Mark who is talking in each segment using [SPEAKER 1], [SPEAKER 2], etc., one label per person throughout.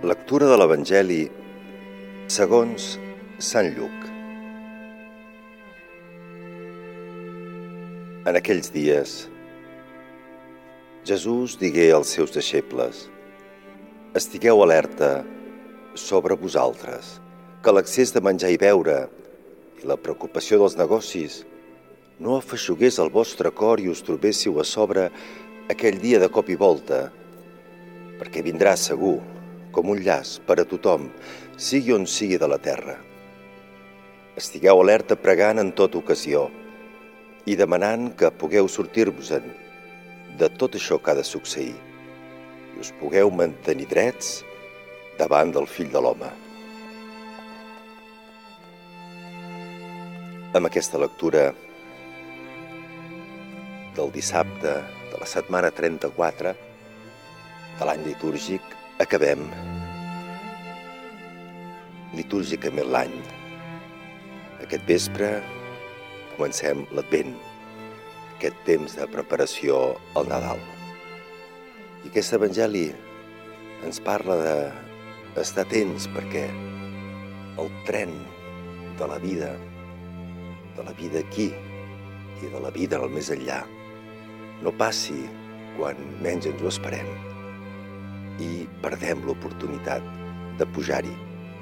[SPEAKER 1] Lectura de l'Evangeli segons Sant Lluc. En aquells dies, Jesús digué als seus deixebles: estigueu alerta sobre vosaltres, que l'excés de menjar i beure i la preocupació dels negocis no afeixugués el vostre cor i us trobéssiu a sobre aquell dia de cop i volta, perquè vindrà segur, com un llaç per a tothom, sigui on sigui de la terra. Estigueu alerta pregant en tota ocasió i demanant que pugueu sortir-vos-en de tot això que ha de succeir i us pugueu mantenir drets davant del Fill de l'Home. Amb aquesta lectura del dissabte de la setmana 34 de l'any litúrgic acabem litúrgicament l'any. Aquest vespre comencem l'Advent, aquest temps de preparació al Nadal. I aquest Evangeli ens parla d'estar atents perquè el tren de la vida aquí i de la vida al més enllà no passi quan menys ens ho esperem i perdem l'oportunitat de pujar-hi.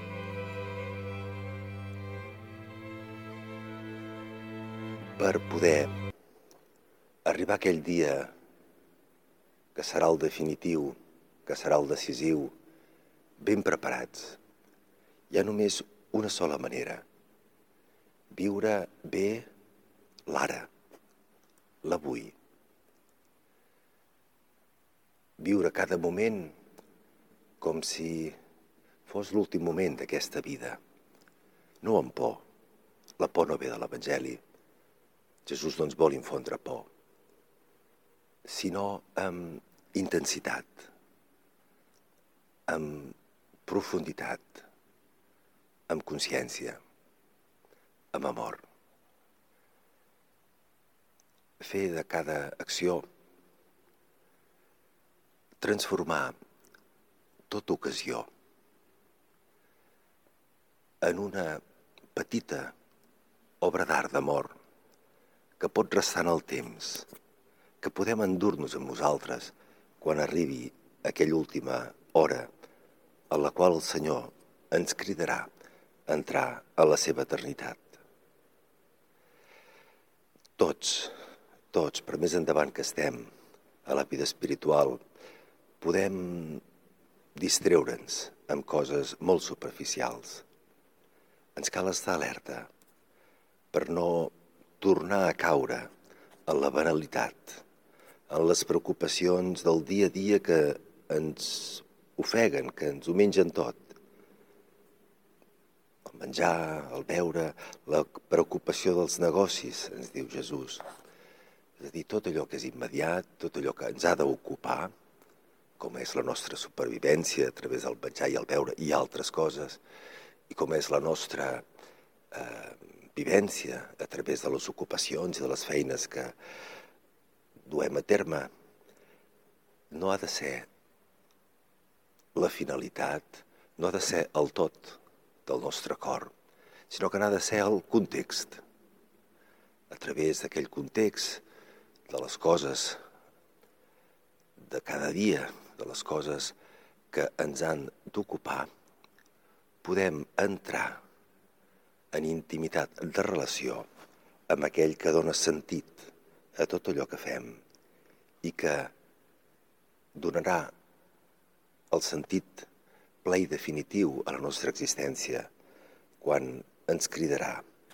[SPEAKER 1] Per poder arribar a aquell dia que serà el definitiu, que serà el decisiu, ben preparats, hi ha només una sola manera: viure bé l'ara, l'avui. Viure cada moment com si fos l'últim moment d'aquesta vida. No amb por. La por no ve de l'Evangeli. Jesús no ens vol infondre por, sinó amb intensitat, amb profunditat, amb consciència, amb amor. Fer de cada acció, transformar tota ocasió en una petita obra d'art d'amor que pot restar en el temps, que podem endur-nos amb nosaltres quan arribi aquella última hora en la qual el Senyor ens cridarà a entrar a la seva eternitat. Tots, per més endavant que estem a la vida espiritual, podem distreure'ns amb coses molt superficials. Ens cal estar alerta per no tornar a caure en la banalitat, en les preocupacions del dia a dia que ens ofeguen, que ens ho mengen tot. El menjar, el beure, la preocupació dels negocis, ens diu Jesús. És a dir, tot allò que és immediat, tot allò que ens ha d'ocupar, com és la nostra supervivència a través del menjar i el beure i altres coses, i com és la nostra vivència a través de les ocupacions i de les feines que duem a terme, no ha de ser la finalitat, no ha de ser el tot del nostre cor, sinó que n'ha de ser el context. A través d'aquell context de les coses de cada dia, de les coses que ens han d'ocupar, podem entrar en intimitat de relació amb aquell que dona sentit a tot allò que fem i que donarà el sentit ple i definitiu a la nostra existència quan ens cridarà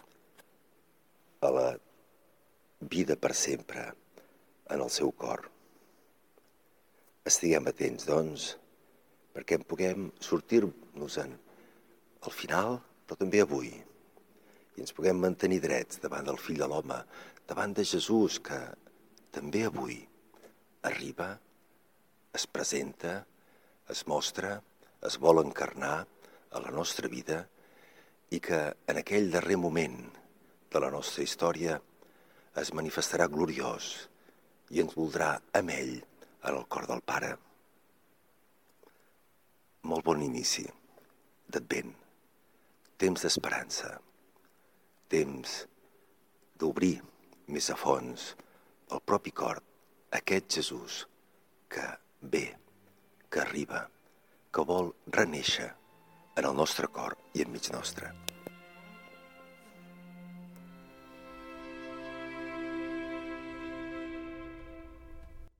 [SPEAKER 1] a la vida per sempre en el seu cor. Estiguem atents, doncs, perquè en puguem sortir-nos-en al final, però també avui, i ens puguem mantenir drets davant del Fill de l'Home, davant de Jesús, que també avui arriba, es presenta, es mostra, es vol encarnar a la nostra vida i que en aquell darrer moment de la nostra història es manifestarà gloriós i ens voldrà amb ell en el cor del Pare. Molt bon inici d'Advent, temps d'esperança, temps d'obrir més a fons el propi cor a aquest Jesús que ve, que arriba, que vol renéixer en el nostre cor i enmig nostre.